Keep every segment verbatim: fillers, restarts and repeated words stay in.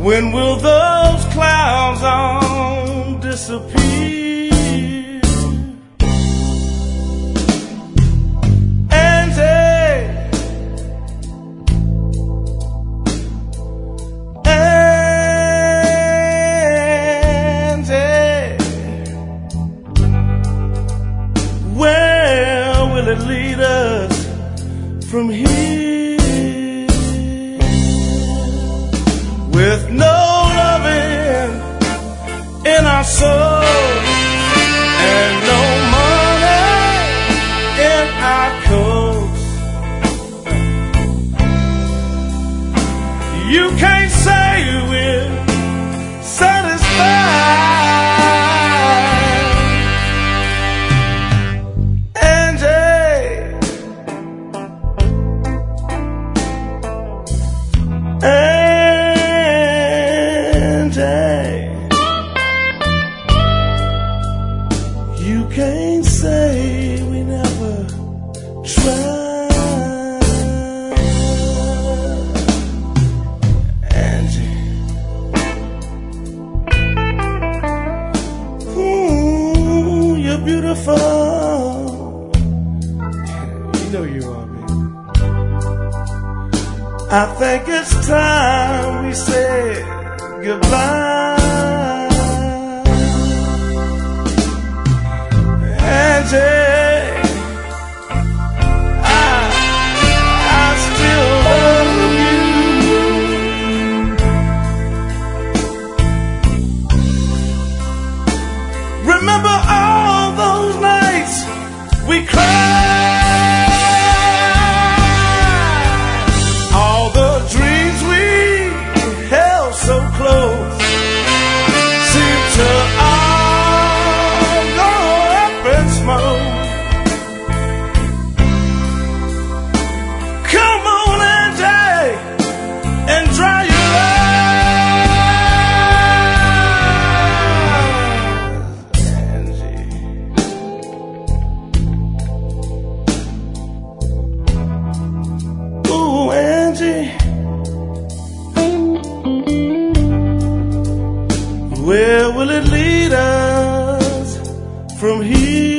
When will those clouds all disappear? Angie, Angie, where will it lead us from here? With no loving in our soul and no money in our coats, you can't say we're satisfied. Angie, Angie, you can't say we never tried. Angie, ooh, you're beautiful. You know you are, baby. I think it's time we say goodbye. Angie, I, I still love you. Remember all those nights we cried, all the dreams we held so close seem to all go up in smoke. Come on, Angie, and dry your eyes. Angie, ooh, Angie, where will it lead us from here?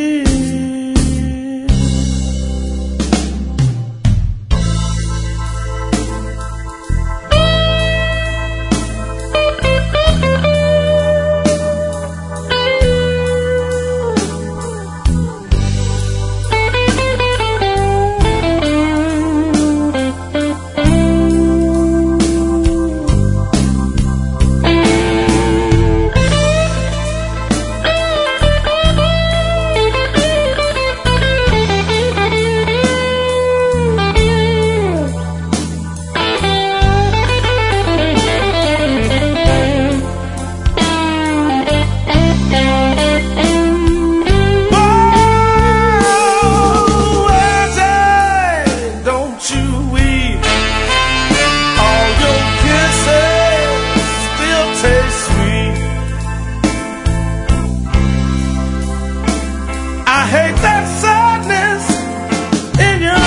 I hate that sadness in your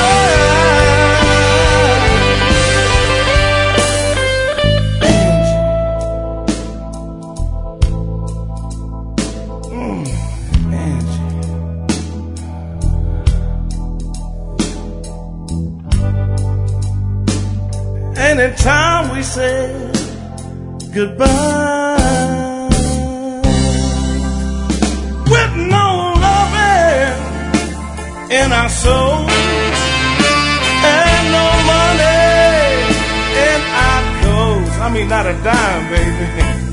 eyes. Mm, Angie. Anytime we say goodbye, with no loving in our soul and no money in our clothes. I mean, not a dime, baby.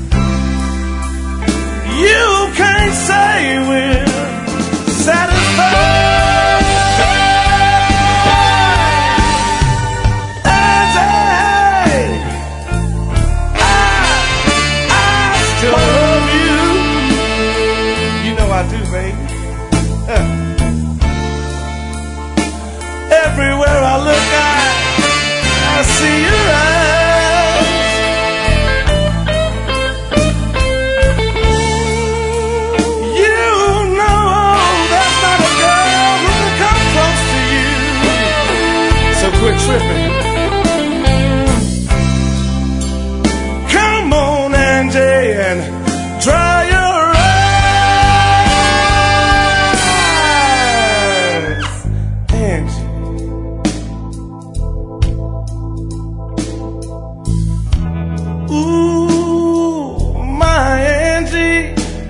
You can't say we're satisfied. Angie, I, I still love you. You know I do, baby. Uh. Everywhere I look, I, I see your eyes. You know that's not a girl who can come close to you. So quit tripping. Come on. Angie. Ooh, my Angie.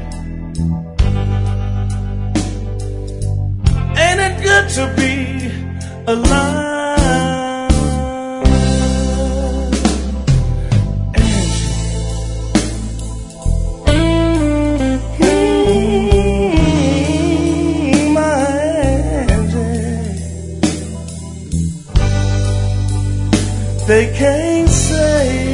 Ain't it good to be alive? They can't say